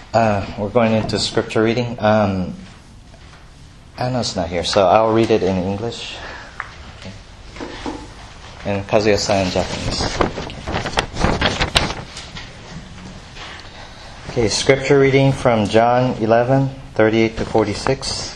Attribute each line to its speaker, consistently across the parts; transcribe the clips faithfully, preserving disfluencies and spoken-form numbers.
Speaker 1: Uh, we're going into scripture reading. Um, Anna's not here, so I'll read it in English. Okay. And Kazuya-san in Japanese. Okay. Okay, scripture reading from John eleven, thirty-eight to forty-six.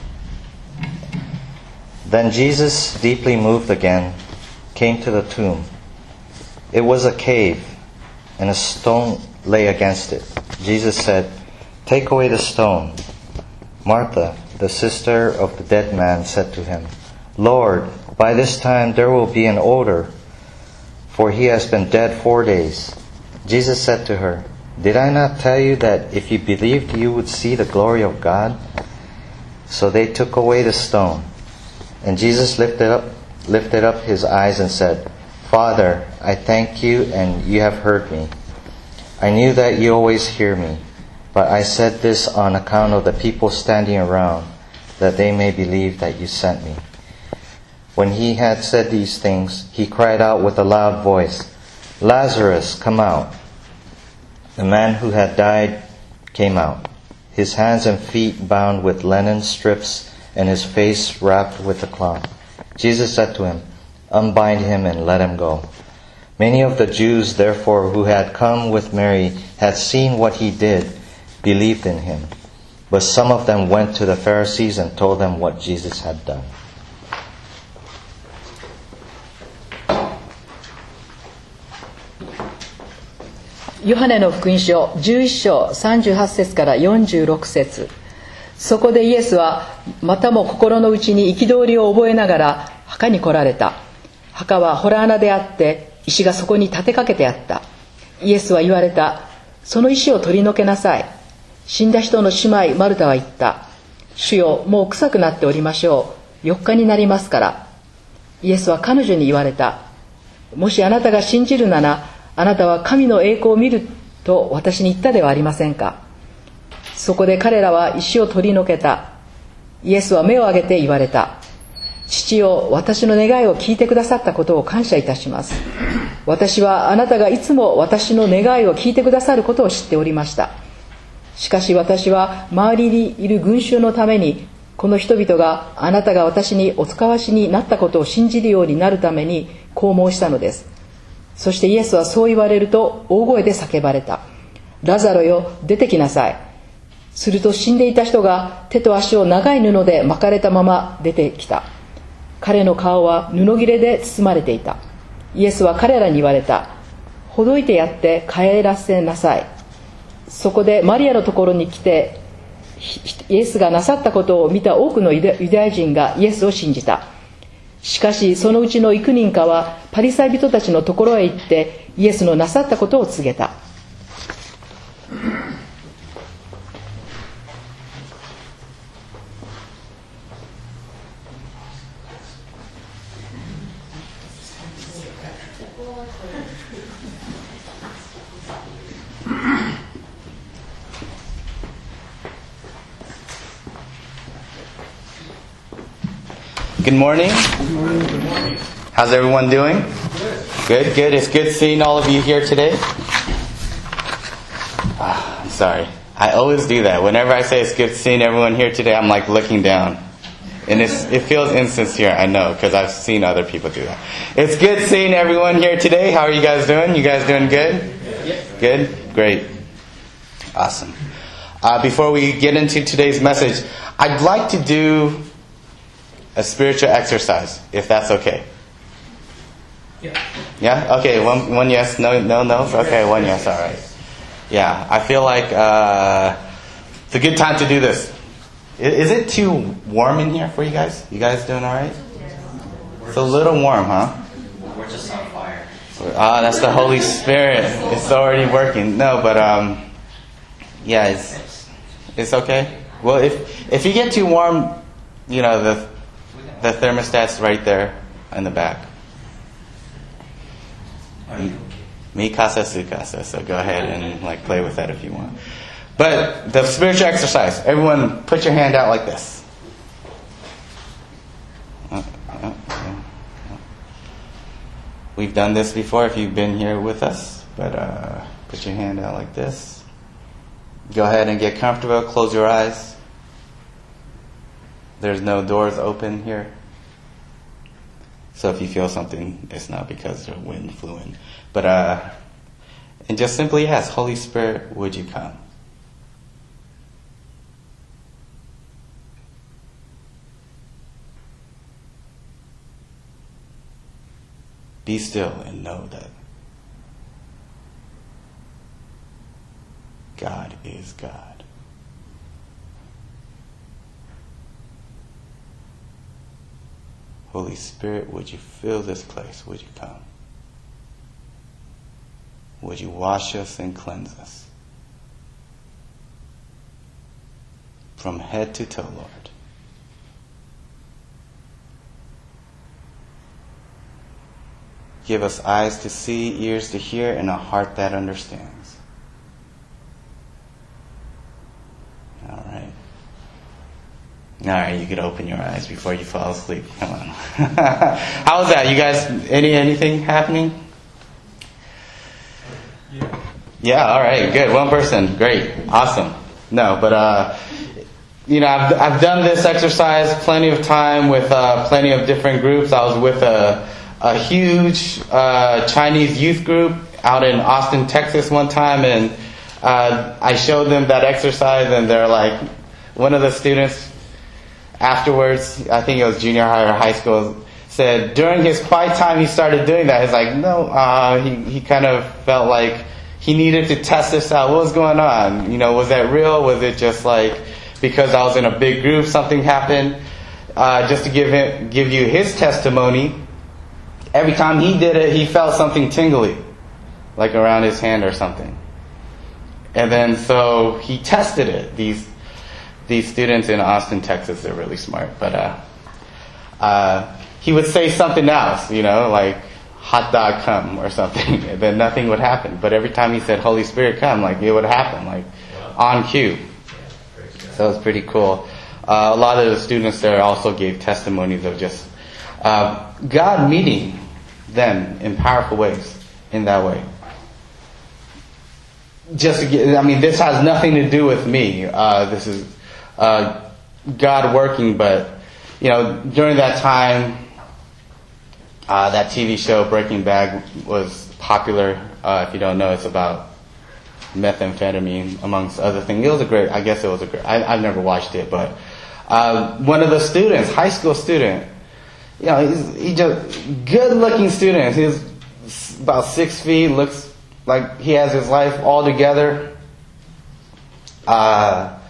Speaker 1: Then Jesus, deeply moved again, came to the tomb. It was a cave, and a stone lay against it. Jesus said, "Take away the stone." Martha, the sister of the dead man, said to him, "Lord, by this time there will be an odor, for he has been dead four days." Jesus said to her, "Did I not tell you that if you believed you would see the glory of God?" So they took away the stone. And Jesus lifted up, lifted up his eyes and said, "Father, I thank you, and you have heard me. I knew that you always hear me, but I said this on account of the people standing around, that they may believe that you sent me." When he had said these things, he cried out with a loud voice, "Lazarus, come out." The man who had died came out, his hands and feet bound with linen strips and his face wrapped with a cloth. Jesus said to him, "Unbind him and let him go." Many of the Jews, therefore, who had come with Mary, had seen what he did, believed in him. But some of them went to the Pharisees and told them what Jesus had done.
Speaker 2: ヨハネの福音書じゅういっ章さんじゅうはち節からよんじゅうろく節。そこでイエスはまたも心の内に憤りを覚えながら墓に来られた。墓は洞穴であって石がそこに立てかけてあった。イエスは言われた。その石を取り除けなさい。死んだ人の姉妹マルタは言った。主よ、もう臭くなっておりましょう。よっかになりますから。イエスは彼女に言われた。もしあなたが信じるなら、あなたは神の栄光を見ると私に言ったではありませんか。そこで彼らは石を取り除けた。イエスは目を上げて言われた。父よ、私の願いを聞いてくださったことを感謝いたします。私はあなたがいつも私の願いを聞いてくださることを知っておりました。しかし私は周りにいる群衆のために、この人々があなたが私にお使わしになったことを信じるようになるためにこう申したのです。そしてイエスはそう言われると大声で叫ばれた。ラザロよ、出てきなさい。すると死んでいた人が手と足を長い布で巻かれたまま出てきた。彼の顔は布切れで包まれていた。イエスは彼らに言われた。ほどいてやって帰らせなさい。そこでマリアのところに来て、イエスがなさったことを見た多くのユダヤ人がイエスを信じた。しかしそのうちの幾人かはパリサイ人たちのところへ行ってイエスのなさったことを告げた。
Speaker 1: Good morning. Good morning. Good morning. How's everyone doing? Good. Good, good. It's good seeing all of you here today. Oh, I'm sorry. I always do that. Whenever I say it's good seeing everyone here today, I'm like looking down. And it's, it feels insincere, I know, because I've seen other people do that. It's good seeing everyone here today. How are you guys doing? You guys doing good? Good? Great. Awesome. Uh, before we get into today's message, I'd like to do a spiritual exercise, if that's okay. Yeah. Yeah? Okay, one one yes, no no no. Okay, one yes, all right. Yeah, I feel like uh, it's a good time to do this. Is, is it too warm in here for you guys? You guys doing all right? It's a little warm, huh?
Speaker 3: We're just on fire.
Speaker 1: Ah, that's the Holy Spirit. It's already working. No, but um, yeah, it's it's okay. Well, if if you get too warm, you know the the thermostat's right there in the back. Mi casa su casa. So go ahead and like play with that if you want. But the spiritual exercise. Everyone, put your hand out like this. We've done this before if you've been here with us. But uh, put your hand out like this.
Speaker 4: Go ahead and get comfortable. Close your eyes. There's no doors open here. So if you feel something, it's not because the wind flew in. But, uh, and just simply ask, Holy Spirit, would you come? Be still and know that God is God. Holy Spirit, would you fill this place? Would you come? Would you wash us and cleanse us? From head to toe, Lord. Give us eyes to see, ears to hear, and a heart that understands. All right. All right, you could open your eyes before you fall asleep. Come on. How was that? You guys, any anything happening? Yeah. Yeah, all right, good. One person. Great. Awesome. No, but, uh, you know, I've, I've done this exercise plenty of time with uh, plenty of different groups. I was with a... a huge uh, Chinese youth group out in Austin, Texas one time, and uh, I showed them that exercise, and they're like, one of the students afterwards, I think it was junior high or high school, said during his quiet time he started doing that. He's like, no, uh, he, he kind of felt like he needed to test this out. What was going on? You know, was that real? Was it just like because I was in a big group, something happened? Uh, just to give him, give you his testimony, every time he did it, he felt something tingly, like around his hand or something. And then so he tested it. These these students in Austin, Texas, they're really smart. But uh, uh, he would say something else, you know, like hot dog come or something, and then nothing would happen. But every time he said Holy Spirit come, like it would happen, like on cue. So it's pretty cool. Uh, a lot of the students there also gave testimonies of just Uh, God meeting them in powerful ways in that way. Just to get, I mean, this has nothing to do with me. Uh, this is uh, God working, but you know, during that time, uh, that T V show Breaking Bad was popular. Uh, if you don't know, it's about methamphetamine, amongst other things. It was a great. I guess it was a great. I, I've never watched it, but uh, one of the students, high school student. You know, he's he just good-looking student. He's about six feet. Looks like he has his life all together. Uh,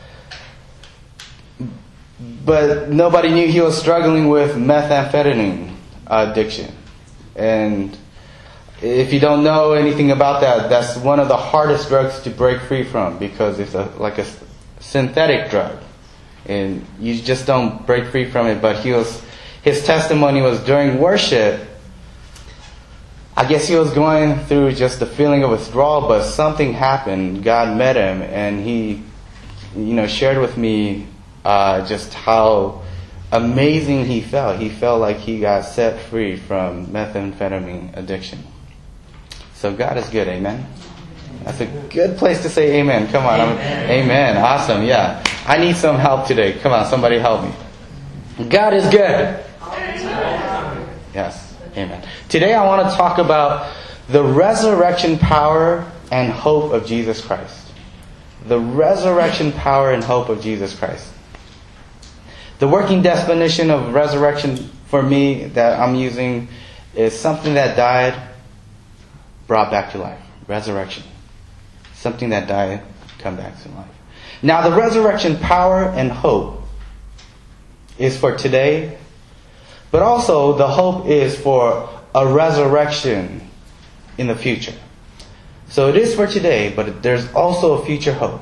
Speaker 4: but nobody knew he was struggling with methamphetamine addiction. And if you don't know anything about that, that's one of the hardest drugs to break free from because it's a, like a synthetic drug, and you just don't break free from it. But he was. His testimony was during worship, I guess he was going through just the feeling of withdrawal, but something happened. God met him, and he, you know, shared with me uh, just how amazing he felt. He felt like he got set free from methamphetamine addiction. So God is good, amen? That's a good place to say amen. Come on. Amen. I'm, amen. Awesome, yeah. I need some help today. Come on, somebody help me. God is good. Yes, amen. Today I want to talk about the resurrection power and hope of Jesus Christ. The resurrection power and hope of Jesus Christ. The working definition of resurrection for me that I'm using is something that died, brought back to life. Resurrection. Something that died, come back to life. Now the resurrection power and hope is for today, but also the hope is for a resurrection in the future. So it is for today, but there's also a future hope.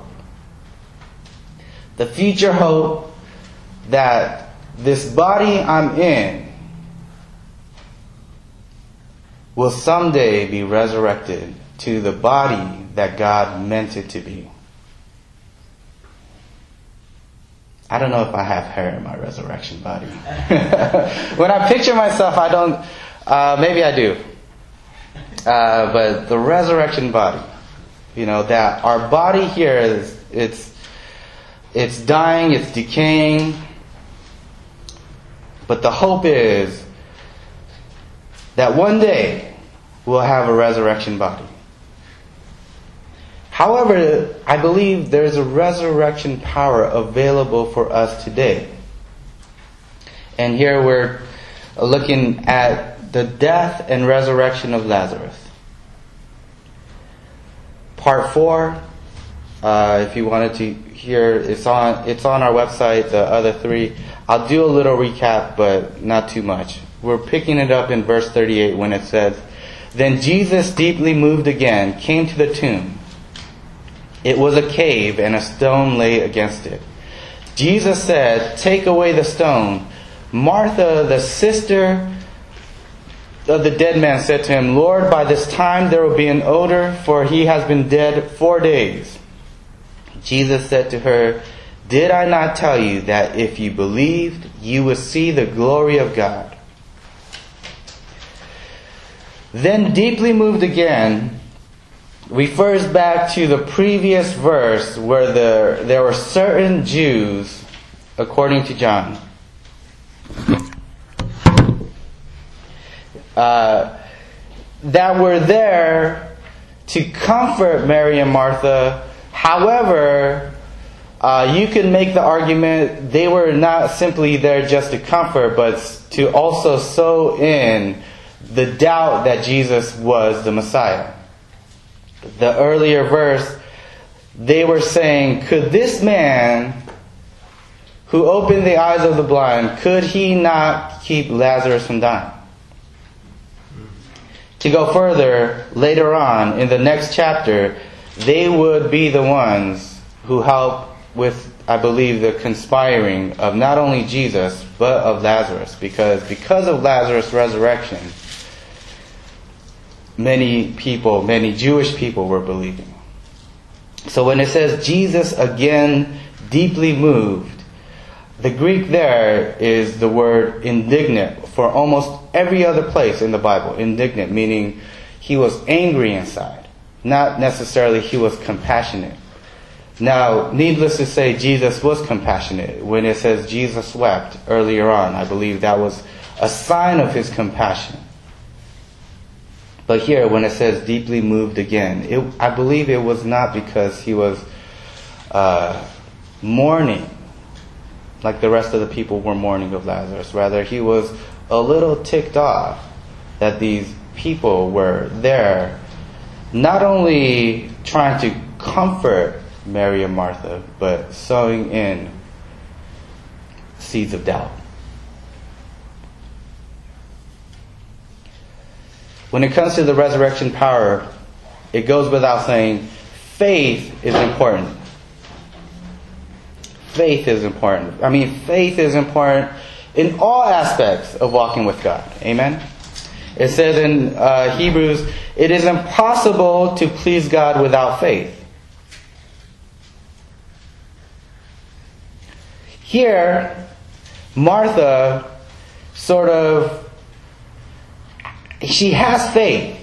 Speaker 4: The future hope that this body I'm in will someday be resurrected to the body that God meant it to be. I don't know if I have hair in my resurrection body. When I picture myself, I don't, uh, maybe I do. Uh, but the resurrection body. You know, that our body here is it's it's dying, it's decaying. But the hope is that one day we'll have a resurrection body. However, I believe there's a resurrection power available for us today. And here we're looking at the death and resurrection of Lazarus. Part four, uh, if you wanted to hear, it's on it's on our website, the other three. I'll do a little recap, but not too much. We're picking it up in verse thirty-eight when it says, "Then Jesus, deeply moved again, came to the tomb. It was a cave, and a stone lay against it. Jesus said, 'Take away the stone.' Martha, the sister of the dead man, said to him, 'Lord, by this time there will be an odor, for he has been dead four days.' Jesus said to her, 'Did I not tell you that if you believed, you would see the glory of God?' Then, deeply moved again, refers back to the previous verse where the, there were certain Jews, according to John, uh, that were there to comfort Mary and Martha. However, uh, you can make the argument they were not simply there just to comfort, but to also sow in the doubt that Jesus was the Messiah. The earlier verse, they were saying, could this man who opened the eyes of the blind, could he not keep Lazarus from dying? To go further, later on in the next chapter, they would be the ones who help with, I believe, the conspiring of not only Jesus, but of Lazarus. Because because of Lazarus' resurrection, many people, many Jewish people were believing. So when it says Jesus again deeply moved, the Greek there is the word indignant for almost every other place in the Bible. Indignant, meaning he was angry inside. Not necessarily he was compassionate. Now, needless to say, Jesus was compassionate. When it says Jesus wept earlier on, I believe that was a sign of his compassion. But here, when it says deeply moved again, it, I believe it was not because he was uh, mourning like the rest of the people were mourning of Lazarus. Rather, he was a little ticked off that these people were there, not only trying to comfort Mary and Martha, but sowing in seeds of doubt. When it comes to the resurrection power, it goes without saying, faith is important. Faith is important. I mean, faith is important in all aspects of walking with God. Amen? It says in uh, Hebrews, it is impossible to please God without faith. Here, Martha sort of, she has faith,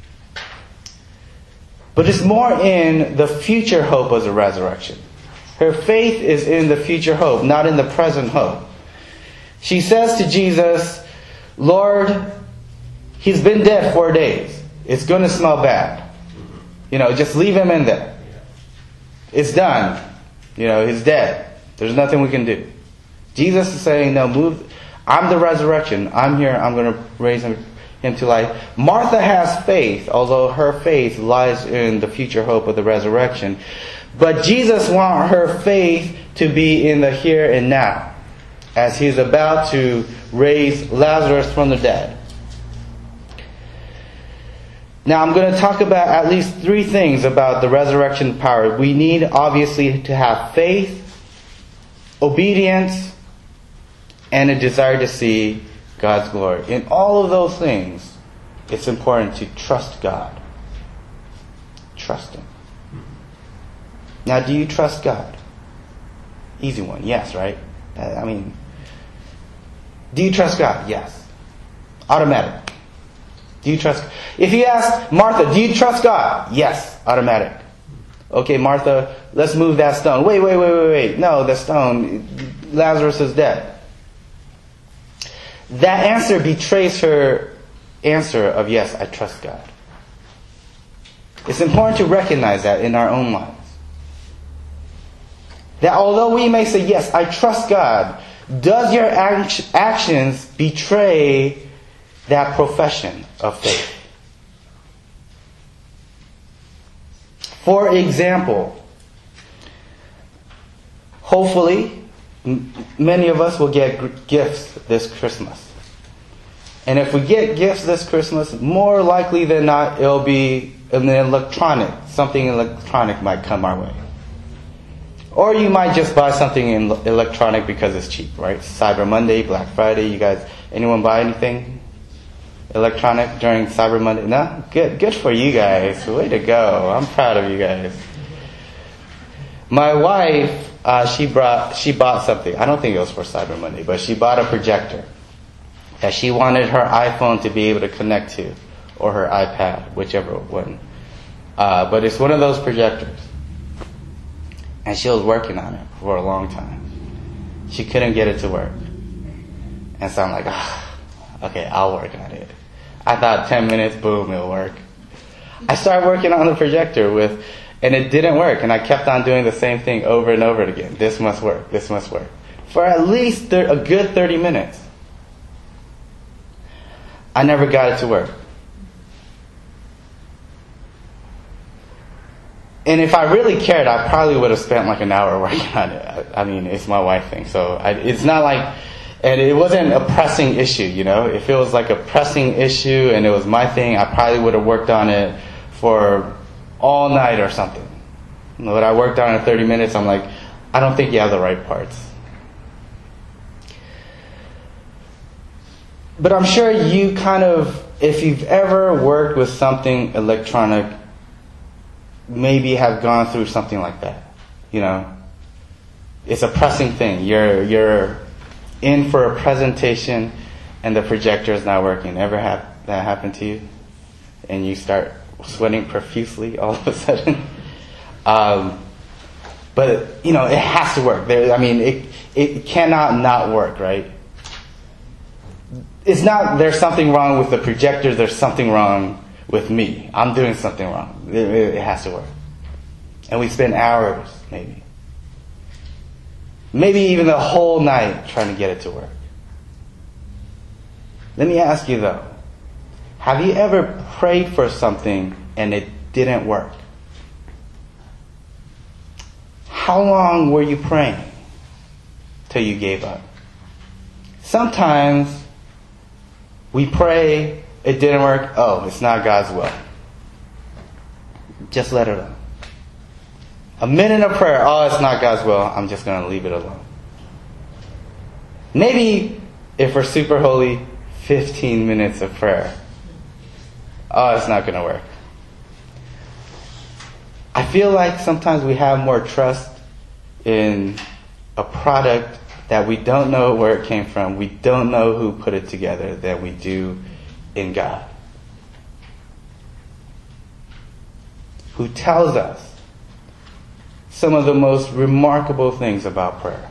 Speaker 4: but it's more in the future hope of the resurrection. Her faith is in the future hope, not in the present hope. She says to Jesus, Lord, he's been dead four days. It's going to smell bad. You know, just leave him in there. It's done. You know, he's dead. There's nothing we can do. Jesus is saying, no, move. I'm the resurrection. I'm here. I'm going to raise him, him to life. Martha has faith, although her faith lies in the future hope of the resurrection. But Jesus wants her faith to be in the here and now, as he's about to raise Lazarus from the dead. Now I'm going to talk about at least three things about the resurrection power. We need, obviously, to have faith, obedience, and a desire to see God's glory. In all of those things, it's important to trust God. Trust Him. Now, do you trust God? Easy one. Yes, right? I mean, do you trust God? Yes. Automatic. Do you trust? If you ask Martha, do you trust God? Yes. Automatic. Okay, Martha, let's move that stone. Wait, wait, wait, wait, wait. No, the stone. Lazarus is dead. That answer betrays her answer of, yes, I trust God. It's important to recognize that in our own lives. That although we may say, yes, I trust God, does your act- actions betray that profession of faith? For example, hopefully, m- many of us will get g- gifts this Christmas. And if we get gifts this Christmas, more likely than not, it'll be an electronic. Something electronic might come our way. Or you might just buy something in electronic because it's cheap, right? Cyber Monday, Black Friday, you guys, anyone buy anything electronic during Cyber Monday? No? Good, good for you guys. Way to go. I'm proud of you guys. My wife, uh, she brought, she bought something. I don't think it was for Cyber Monday, but she bought a projector that she wanted her iPhone to be able to connect to, or her iPad, whichever one. Uh, but it's one of those projectors. And she was working on it for a long time. She couldn't get it to work. And so I'm like, ah, okay, I'll work on it. I thought ten minutes, boom, it'll work. I started working on the projector with, and it didn't work. And I kept on doing the same thing over and over again. This must work, this must work. For at least thir- a good thirty minutes. I never got it to work. And if I really cared, I probably would have spent like an hour working on it. I, I mean, it's my wife thing, so I, it's not like, and it wasn't a pressing issue, you know. If it was like a pressing issue and it was my thing, I probably would have worked on it for all night or something. But I worked on it in thirty minutes, I'm like, I don't think you have the right parts. But I'm sure you kind of, if you've ever worked with something electronic, maybe have gone through something like that. You know, it's a pressing thing. You're you're in for a presentation and the projector is not working. Ever have that happen to you? And you start sweating profusely all of a sudden. um, but you know, it has to work. There, I mean, it it cannot not work, right? It's not there's something wrong with the projector. There's something wrong with me. I'm doing something wrong. It, it has to work. And we spend hours, maybe. Maybe even the whole night trying to get it to work. Let me ask you though, have you ever prayed for something and it didn't work? How long were you praying till you gave up? Sometimes we pray, it didn't work, oh, it's not God's will. Just let it alone. A minute of prayer, oh, it's not God's will, I'm just going to leave it alone. Maybe, if we're super holy, fifteen minutes of prayer. Oh, it's not going to work. I feel like sometimes we have more trust in a product that we don't know where it came from, we don't know who put it together, than we do in God, who tells us some of the most remarkable things about prayer.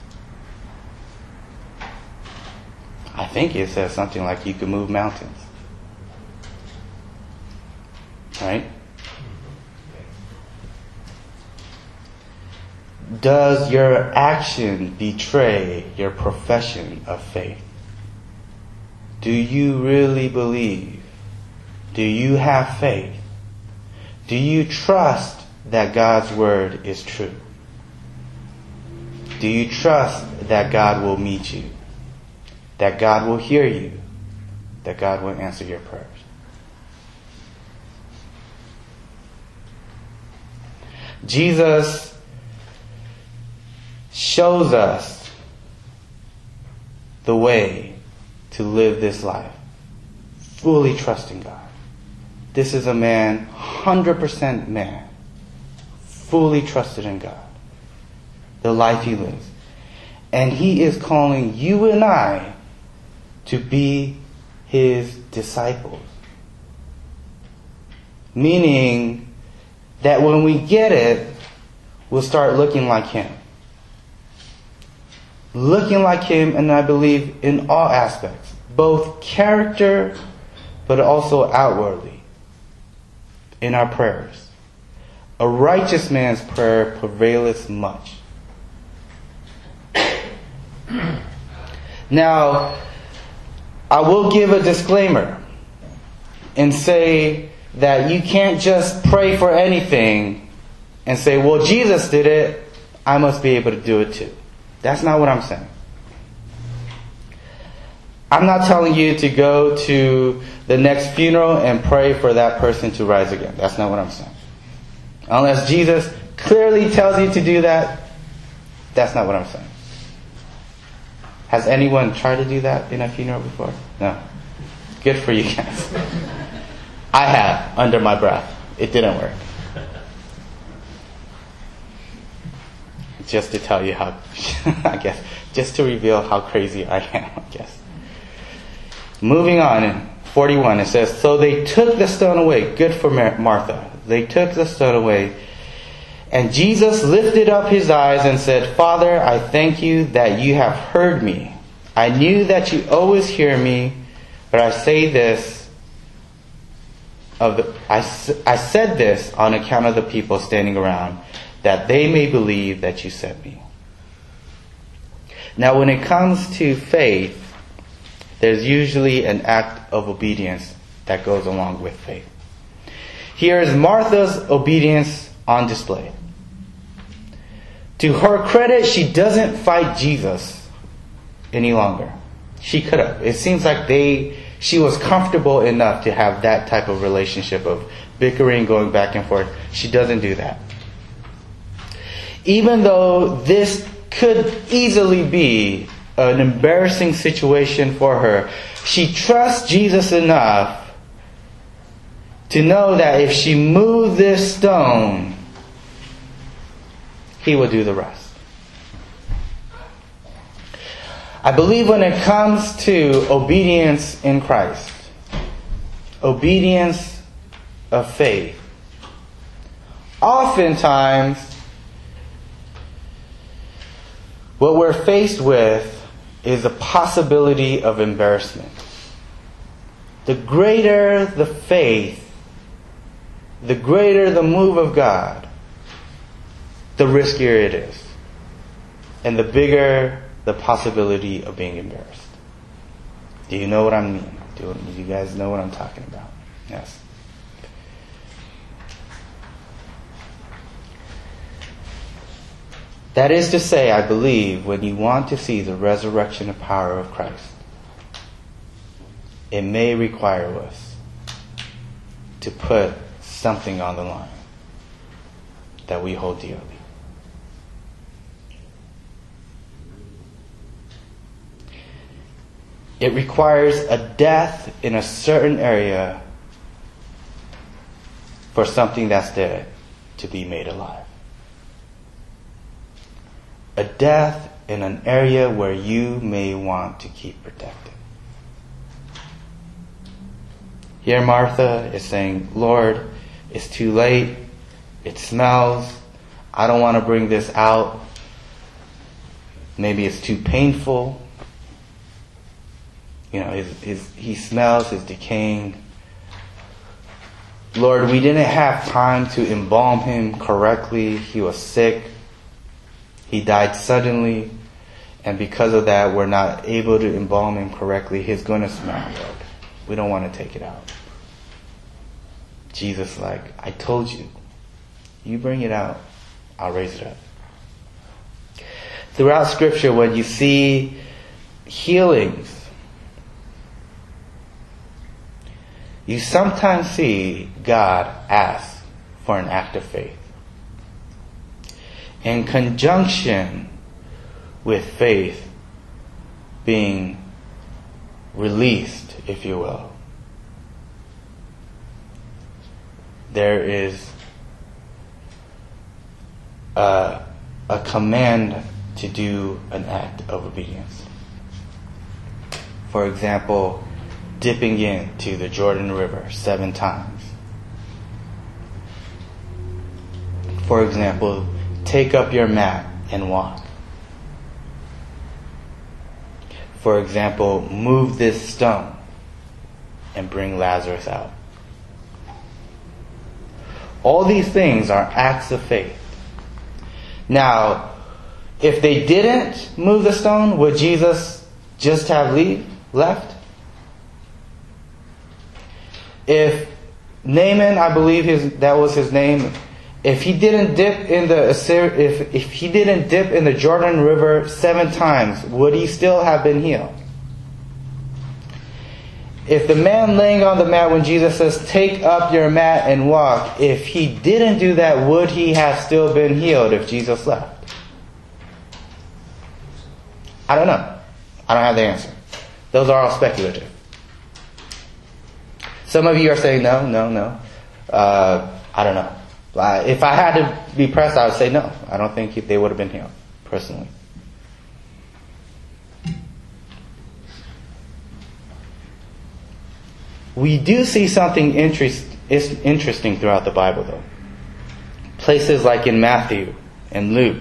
Speaker 4: I think it says something like you can move mountains. Right? Does your action betray your profession of faith? Do you really believe? Do you have faith? Do you trust that God's word is true? Do you trust that God will meet you? That God will hear you? That God will answer your prayers? Jesus shows us the way to live this life, fully trusting God. This is a man, one hundred percent man, fully trusted in God, the life he lives. And he is calling you and I to be his disciples. Meaning that when we get it, we'll start looking like Him. Looking like Him, and I believe in all aspects, both character, but also outwardly, in our prayers. A righteous man's prayer prevaileth much. Now, I will give a disclaimer and say that you can't just pray for anything and say, well, Jesus did it, I must be able to do it too. That's not what I'm saying. I'm not telling you to go to the next funeral and pray for that person to rise again. That's not what I'm saying. Unless Jesus clearly tells you to do that, that's not what I'm saying. Has anyone tried to do that in a funeral before? No. Good for you guys. I have, under my breath. It didn't work. Just to tell you how, I guess, just to reveal how crazy I am, I guess. Moving on, in forty-one, it says, so they took the stone away. Good for Martha. They took the stone away. And Jesus lifted up His eyes and said, Father, I thank you that you have heard me. I knew that you always hear me, but I say this, of the, I, I said this on account of the people standing around, that they may believe that you sent me. Now, when it comes to faith, there's usually an act of obedience that goes along with faith. Here is Martha's obedience on display. To her credit, she doesn't fight Jesus any longer. She could have. It seems like they, she was comfortable enough to have that type of relationship of bickering, going back and forth. She doesn't do that. Even though this could easily be an embarrassing situation for her, she trusts Jesus enough to know that if she moved this stone, He will do the rest. I believe when it comes to obedience in Christ, obedience of faith, oftentimes what we're faced with is a possibility of embarrassment. The greater the faith, the greater the move of God, the riskier it is. And the bigger the possibility of being embarrassed. Do you know what I mean? Do you guys know what I'm talking about? Yes. That is to say, I believe, when you want to see the resurrection and power of Christ, it may require us to put something on the line that we hold dearly. It requires a death in a certain area for something that's dead to be made alive. A death in an area where you may want to keep protected. Here Martha is saying, Lord, it's too late. It smells. I don't want to bring this out. Maybe it's too painful. You know, his, his, he smells, he's decaying. Lord, we didn't have time to embalm him correctly. He was sick. He died suddenly. And because of that, we're not able to embalm him correctly. He's going to smell, Lord. We don't want to take it out. Jesus like, I told you. You bring it out. I'll raise it up. Throughout Scripture, when you see healings, you sometimes see God ask for an act of faith. In conjunction with faith being released, if you will, there is a, a command to do an act of obedience. For example, dipping into the Jordan River seven times. For example, take up your mat and walk. For example, move this stone and bring Lazarus out. All these things are acts of faith. Now, if they didn't move the stone, would Jesus just have leave, left? If Naaman, I believe his that was his name, if he didn't dip in the Assyr- if if he didn't dip in the Jordan River seven times, would he still have been healed? If the man laying on the mat when Jesus says, take up your mat and walk, if he didn't do that, would he have still been healed if Jesus left? I don't know. I don't have the answer. Those are all speculative. Some of you are saying no, no, no. Uh, I don't know. Uh, if I had to be pressed, I would say no. I don't think they would have been healed, personally. We do see something interest, interesting throughout the Bible, though. Places like in Matthew and Luke,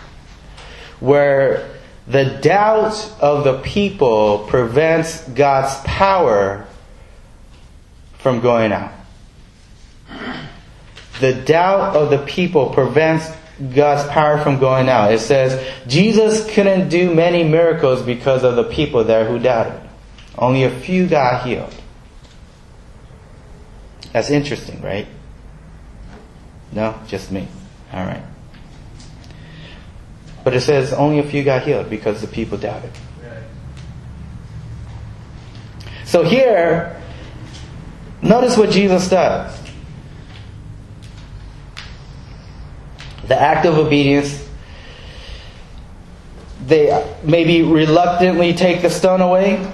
Speaker 4: where the doubt of the people prevents God's power from going out. The doubt of the people prevents God's power from going out. It says Jesus couldn't do many miracles because of the people there who doubted. Only a few got healed. That's interesting, right? No? Just me. Alright. But it says only a few got healed because the people doubted. So here, notice what Jesus does. The act of obedience. They maybe reluctantly take the stone away.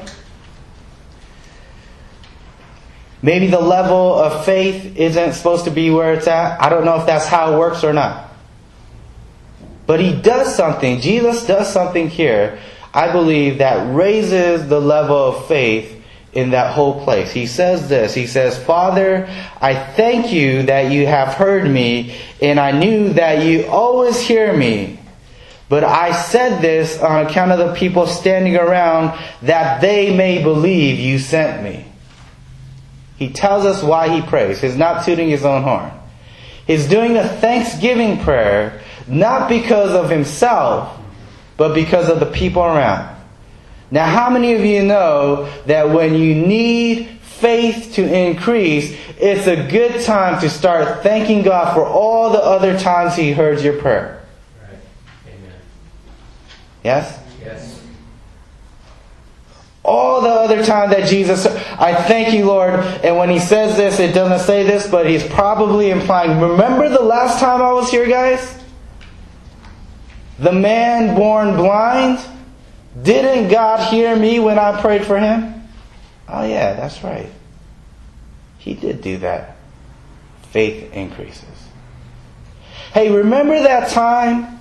Speaker 4: Maybe the level of faith isn't supposed to be where it's at. I don't know if that's how it works or not. But he does something. Jesus does something here, I believe, that raises the level of faith in that whole place. He says this. He says, Father, I thank you that you have heard me, and I knew that you always hear me. But I said this on account of the people standing around, that they may believe you sent me. He tells us why he prays. He's not tooting his own horn. He's doing a thanksgiving prayer, not because of himself, but because of the people around. Now, how many of you know that when you need faith to increase, it's a good time to start thanking God for all the other times he heard your prayer?
Speaker 3: Right. Amen.
Speaker 4: Yes?
Speaker 3: Yes.
Speaker 4: All the other time that Jesus, I thank you, Lord. And when he says this, it doesn't say this, but he's probably implying, remember the last time I was here, guys? The man born blind? Didn't God hear me when I prayed for him? Oh yeah, that's right. He did do that. Faith increases. Hey, remember that time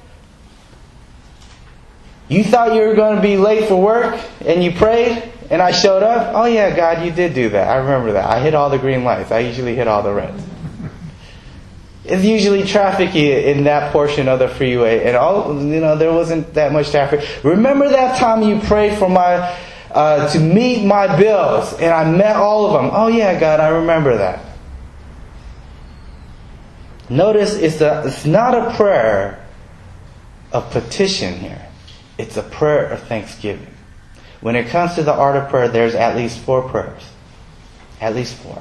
Speaker 4: you thought you were going to be late for work and you prayed and I showed up? Oh yeah, God, you did do that. I remember that. I hit all the green lights. I usually hit all the reds. It's usually trafficy in that portion of the freeway, and all you know there wasn't that much traffic. Remember that time you prayed for my uh, to meet my bills, and I met all of them. Oh yeah, God, I remember that. Notice it's a, it's not a prayer of petition here. It's a prayer of thanksgiving. When it comes to the art of prayer, there's at least four prayers. At least four.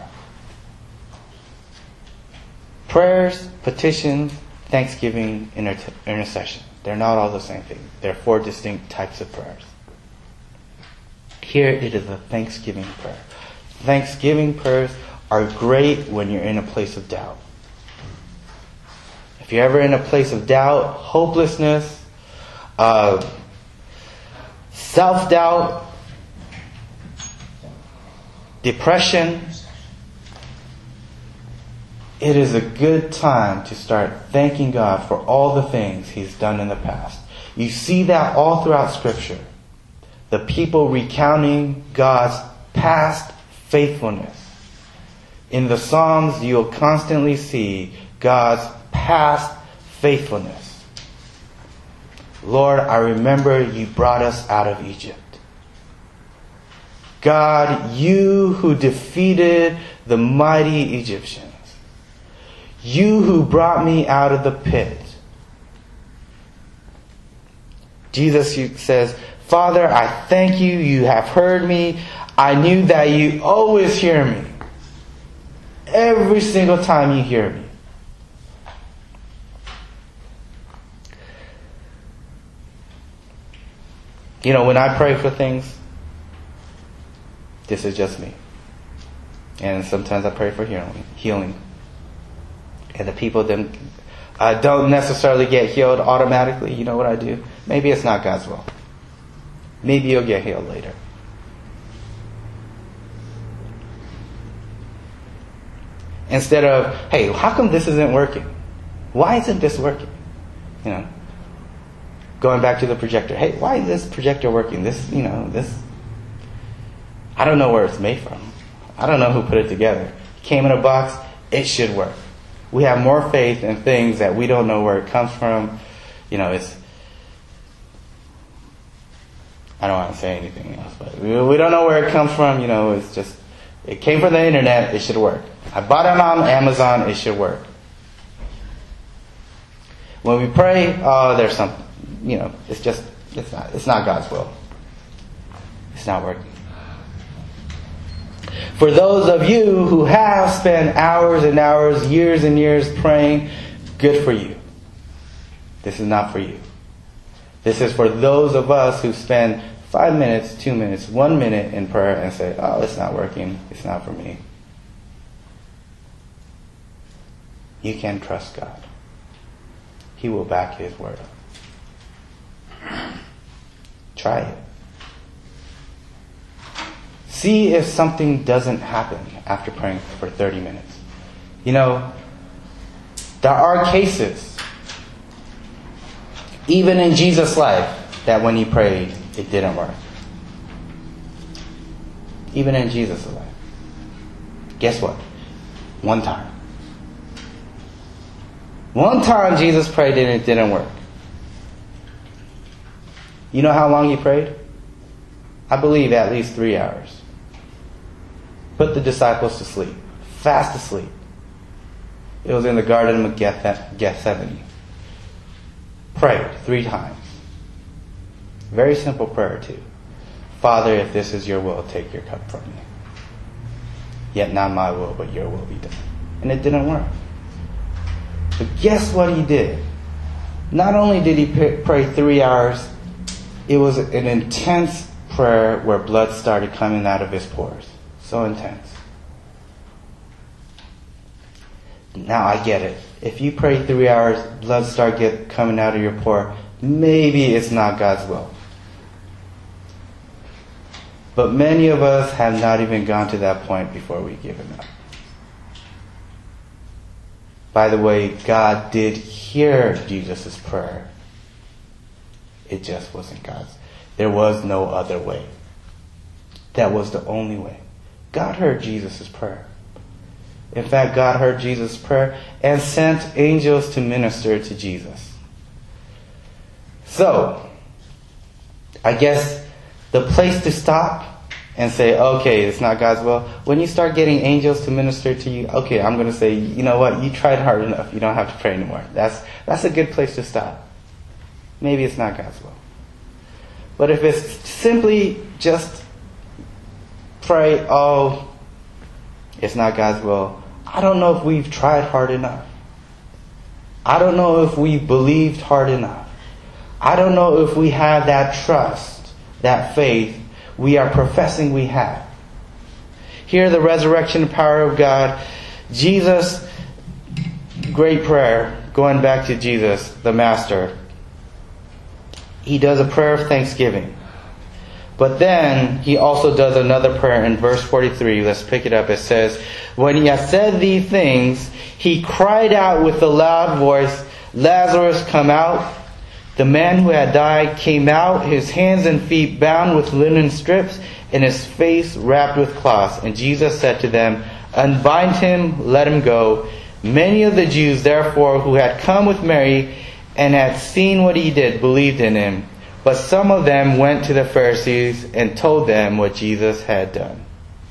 Speaker 4: Prayers, petitions, thanksgiving, inter- intercession. They're not all the same thing. They're four distinct types of prayers. Here it is a thanksgiving prayer. Thanksgiving prayers are great when you're in a place of doubt. If you're ever in a place of doubt, hopelessness, uh, self-doubt, depression, it is a good time to start thanking God for all the things He's done in the past. You see that all throughout Scripture. The people recounting God's past faithfulness. In the Psalms, you'll constantly see God's past faithfulness. Lord, I remember you brought us out of Egypt. God, you who defeated the mighty Egyptians. You who brought me out of the pit. Jesus says, Father, I thank you. You have heard me. I knew that you always hear me. Every single time you hear me. You know, when I pray for things, this is just me. And sometimes I pray for healing. healing. And the people then uh, don't necessarily get healed automatically. You know what I do? Maybe it's not God's will. Maybe you'll get healed later. Instead of, hey, how come this isn't working? Why isn't this working? You know, going back to the projector. Hey, why is this projector working? This, you know, this, I don't know where it's made from. I don't know who put it together. It came in a box. It should work. We have more faith in things that we don't know where it comes from. You know, it's, I don't want to say anything else, but we don't know where it comes from. You know, it's just, it came from the internet. It should work. I bought it on Amazon. It should work. When we pray, oh, there's some, you know, it's just, it's not, it's not God's will. It's not working. For those of you who have spent hours and hours, years and years praying, good for you. This is not for you. This is for those of us who spend five minutes, two minutes, one minute in prayer and say, oh, it's not working. It's not for me. You can trust God. He will back His word up. Try it. See if something doesn't happen after praying for thirty minutes. You know, there are cases, even in Jesus' life, that when He prayed, it didn't work. Even in Jesus' life. Guess what? One time. One time Jesus prayed and it didn't work. You know how long He prayed? I believe at least three hours. Put the disciples to sleep. Fast asleep. It was in the Garden of Gethsemane. Prayed three times. Very simple prayer too. Father, if this is your will, take your cup from me. Yet not my will, but your will be done. And it didn't work. But guess what He did? Not only did He pray three hours, it was an intense prayer where blood started coming out of His pores. So intense. Now I get it. If you pray three hours, blood start get coming out of your pore, maybe it's not God's will. But many of us have not even gone to that point before we've given up. By the way, God did hear Jesus' prayer. It just wasn't God's. There was no other way. That was the only way. God heard Jesus' prayer. In fact, God heard Jesus' prayer and sent angels to minister to Jesus. So, I guess the place to stop and say, okay, it's not God's will. When you start getting angels to minister to you, okay, I'm going to say, you know what, you tried hard enough. You don't have to pray anymore. That's that's a good place to stop. Maybe it's not God's will. But if it's simply just pray, oh, it's not God's will, I don't know if we've tried hard enough. I don't know if we believed hard enough. I don't know if we have that trust, that faith we are professing we have. Here, the resurrection power of God. Jesus, great prayer, going back to Jesus, the Master. He does a prayer of thanksgiving. But then, He also does another prayer in verse forty-three. Let's pick it up. It says, when He had said these things, He cried out with a loud voice, Lazarus, come out. The man who had died came out, his hands and feet bound with linen strips, and his face wrapped with cloths. And Jesus said to them, unbind him, let him go. Many of the Jews, therefore, who had come with Mary and had seen what he did, believed in him. But some of them went to the Pharisees and told them what Jesus had done.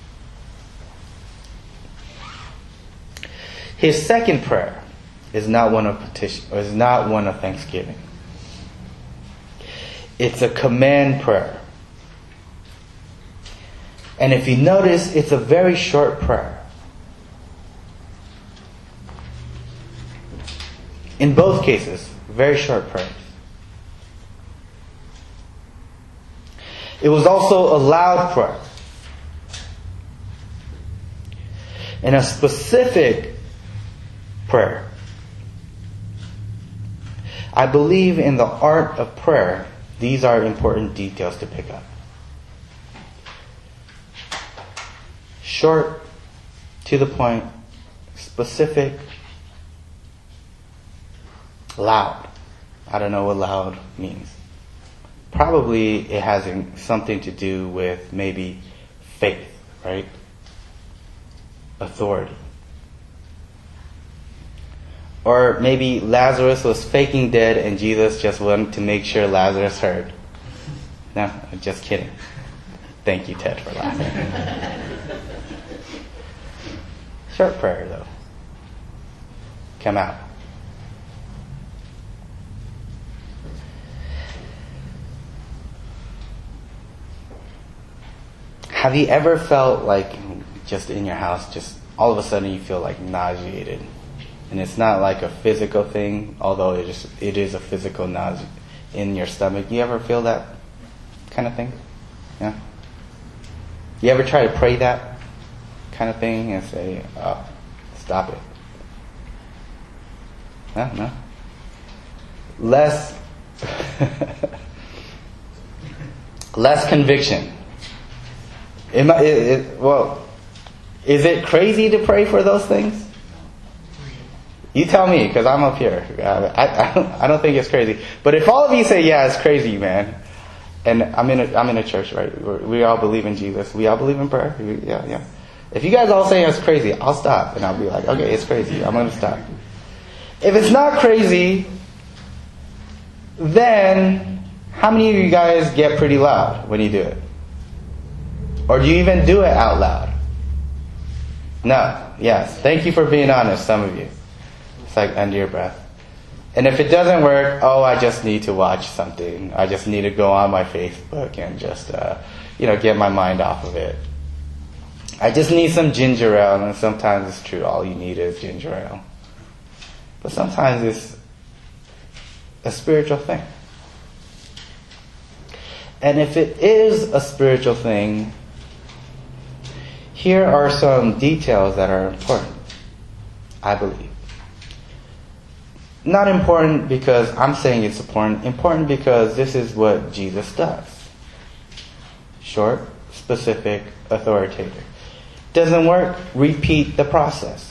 Speaker 4: His second prayer is not one of petition, or is not one of thanksgiving. It's a command prayer. And if you notice, it's a very short prayer. In both cases, very short prayers. It was also a loud prayer. And a specific prayer. I believe in the art of prayer, these are important details to pick up. Short, to the point, specific, loud. I don't know what loud means. Probably it has something to do with maybe faith, right? Authority. Or maybe Lazarus was faking dead and Jesus just wanted to make sure Lazarus heard. No, I'm just kidding. Thank you, Ted, for laughing. Short prayer, though. Come out. Have you ever felt like just in your house, just all of a sudden you feel like nauseated? And it's not like a physical thing, although it is, it is a physical nausea in your stomach. You ever feel that kind of thing? Yeah? You ever try to pray that kind of thing and say, oh, stop it? No? No? Less, less conviction. It, it, it, well, is it crazy to pray for those things? You tell me, because I'm up here. I, I, don't, I don't think it's crazy. But if all of you say, yeah, it's crazy, man. And I'm in a, I'm in a church, right? We're, we all believe in Jesus. We all believe in prayer. We, yeah, yeah. If you guys all say it's crazy, I'll stop. And I'll be like, okay, it's crazy. I'm going to stop. If it's not crazy, then how many of you guys get pretty loud when you do it? Or do you even do it out loud? No. Yes. Thank you for being honest, some of you. It's like under your breath. And if it doesn't work, oh, I just need to watch something. I just need to go on my Facebook and just, uh, you know, get my mind off of it. I just need some ginger ale, and sometimes it's true, all you need is ginger ale. But sometimes it's a spiritual thing. And if it is a spiritual thing, here are some details that are important, I believe. Not important because I'm saying it's important. Important because this is what Jesus does. Short, specific, authoritative. Doesn't work? Repeat the process.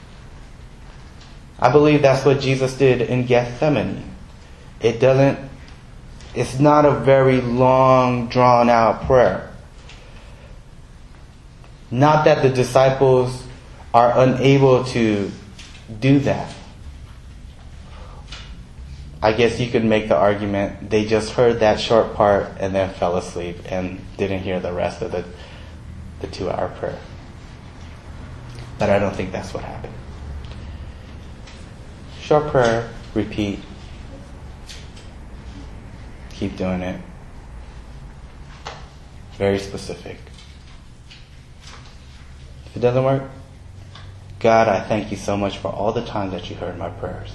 Speaker 4: I believe that's what Jesus did in Gethsemane. It doesn't, it's not a very long, drawn out prayer. Not that the disciples are unable to do that. I guess you could make the argument they just heard that short part and then fell asleep and didn't hear the rest of the, the two-hour prayer. But I don't think that's what happened. Short prayer, repeat. Keep doing it. Very specific. If it doesn't work, God, I thank you so much for all the time that you heard my prayers.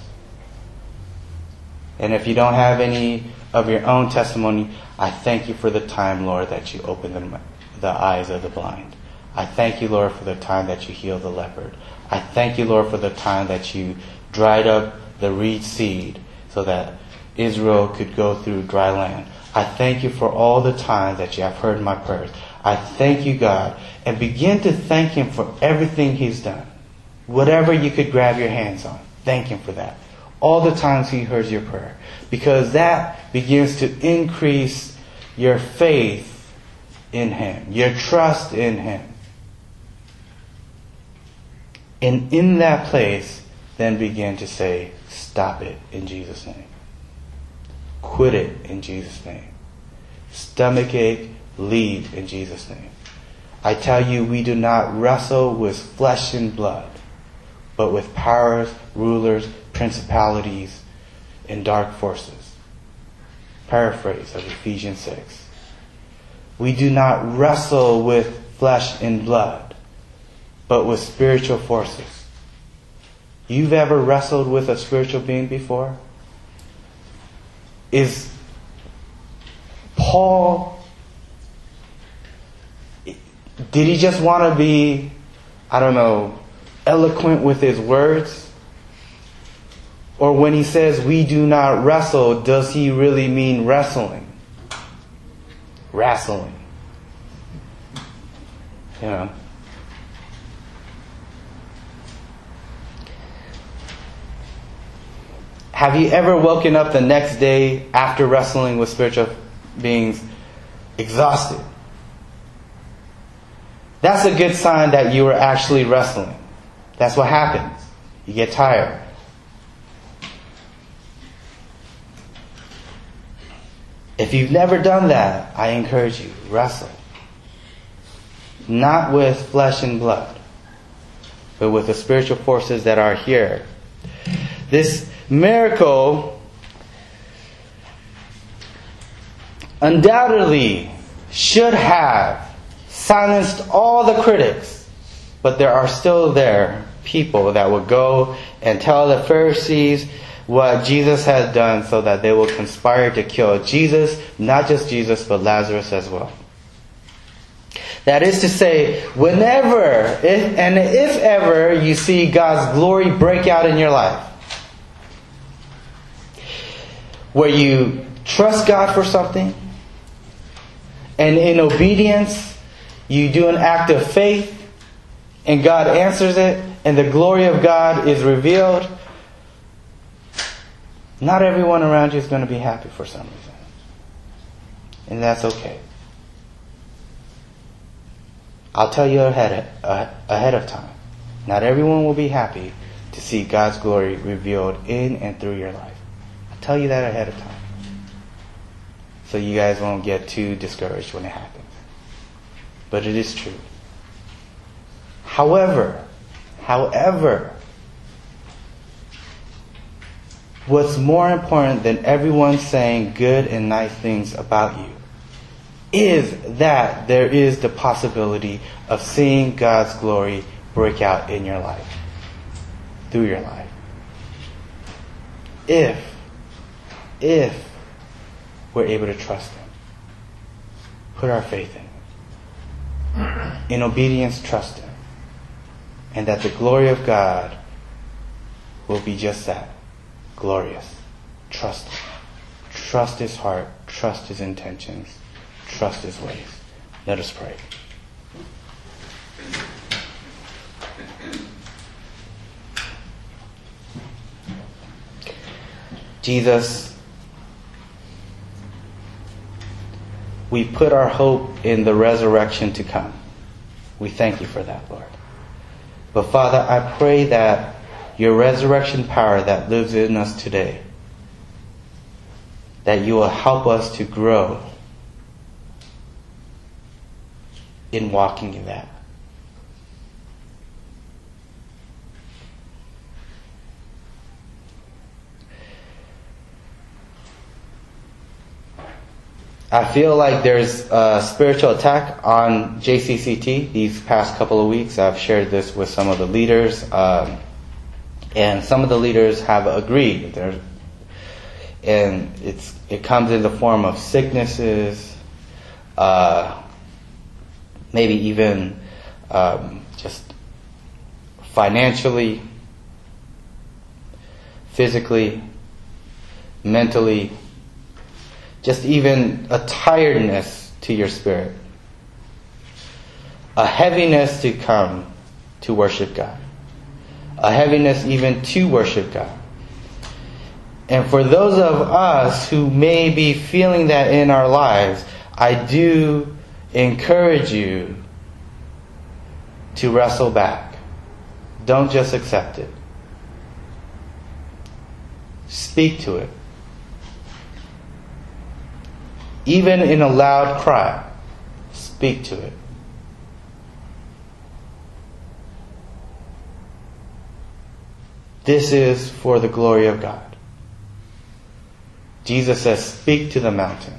Speaker 4: And if you don't have any of your own testimony, I thank you for the time, Lord, that you opened the, the eyes of the blind. I thank you, Lord, for the time that you healed the leopard. I thank you, Lord, for the time that you dried up the reed seed so that Israel could go through dry land. I thank you for all the time that you have heard my prayers. I thank you, God, and begin to thank him for everything he's done. Whatever you could grab your hands on, thank him for that. All the times he hears your prayer. Because that begins to increase your faith in him, your trust in him. And in that place, then begin to say, stop it in Jesus' name. Quit it in Jesus' name. Stomachache, leave in Jesus' name. I tell you, we do not wrestle with flesh and blood, but with powers, rulers, principalities, and dark forces. Paraphrase of Ephesians six. We do not wrestle with flesh and blood, but with spiritual forces. You've ever wrestled with a spiritual being before? Is Paul, did he just want to be, I don't know, eloquent with his words? Or when he says we do not wrestle, does he really mean wrestling? Wrestling. You know. Have you ever woken up the next day after wrestling with spiritual beings exhausted? That's a good sign that you were actually wrestling. That's what happens. You get tired. If you've never done that, I encourage you, wrestle. Not with flesh and blood, but with the spiritual forces that are here. This miracle undoubtedly should have silenced all the critics, but there are still there people that will go and tell the Pharisees what Jesus has done so that they will conspire to kill Jesus, not just Jesus, but Lazarus as well. That is to say, whenever if, and if ever you see God's glory break out in your life, where you trust God for something, and in obedience, you do an act of faith, and God answers it, and the glory of God is revealed, not everyone around you is going to be happy for some reason. And that's okay. I'll tell you ahead of, ahead of time. Not everyone will be happy to see God's glory revealed in and through your life. I'll tell you that ahead of time. So you guys won't get too discouraged when it happens. But it is true. However, however, what's more important than everyone saying good and nice things about you is that there is the possibility of seeing God's glory break out in your life, through your life. If, if we're able to trust Him, put our faith in Him, in obedience, trust Him, and that the glory of God will be just that, glorious. Trust Him. Trust His heart, trust His intentions, trust His ways. Let us pray. Jesus, we put our hope in the resurrection to come. We thank you for that, Lord. But Father, I pray that your resurrection power that lives in us today, that you will help us to grow in walking in that. I feel like there's a spiritual attack on J C C T these past couple of weeks. I've shared this with some of the leaders, um, and some of the leaders have agreed. They're, and it's it comes in the form of sicknesses, uh, maybe even um, just financially, physically, mentally. Just even a tiredness to your spirit. A heaviness to come to worship God. A heaviness even to worship God. And for those of us who may be feeling that in our lives, I do encourage you to wrestle back. Don't just accept it. Speak to it. Even in a loud cry, speak to it. This is for the glory of God. Jesus says, speak to the mountain.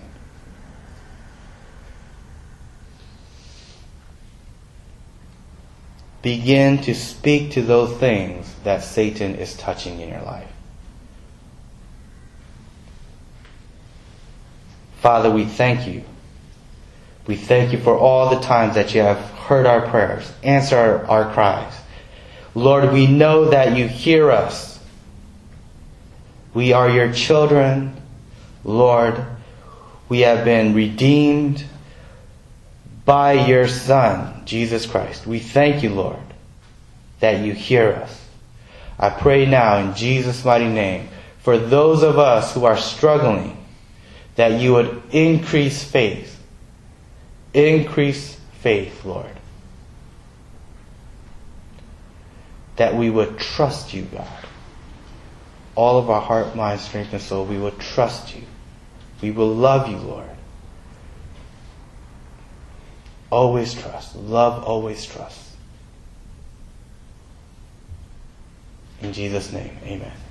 Speaker 4: Begin to speak to those things that Satan is touching in your life. Father, we thank you. We thank you for all the times that you have heard our prayers, answered our, our cries. Lord, we know that you hear us. We are your children. Lord, we have been redeemed by your Son, Jesus Christ. We thank you, Lord, that you hear us. I pray now in Jesus' mighty name for those of us who are struggling, that you would increase faith. Increase faith, Lord. That we would trust you, God. All of our heart, mind, strength, and soul, we will trust you. We will love you, Lord. Always trust. Love, always trust. In Jesus' name, amen.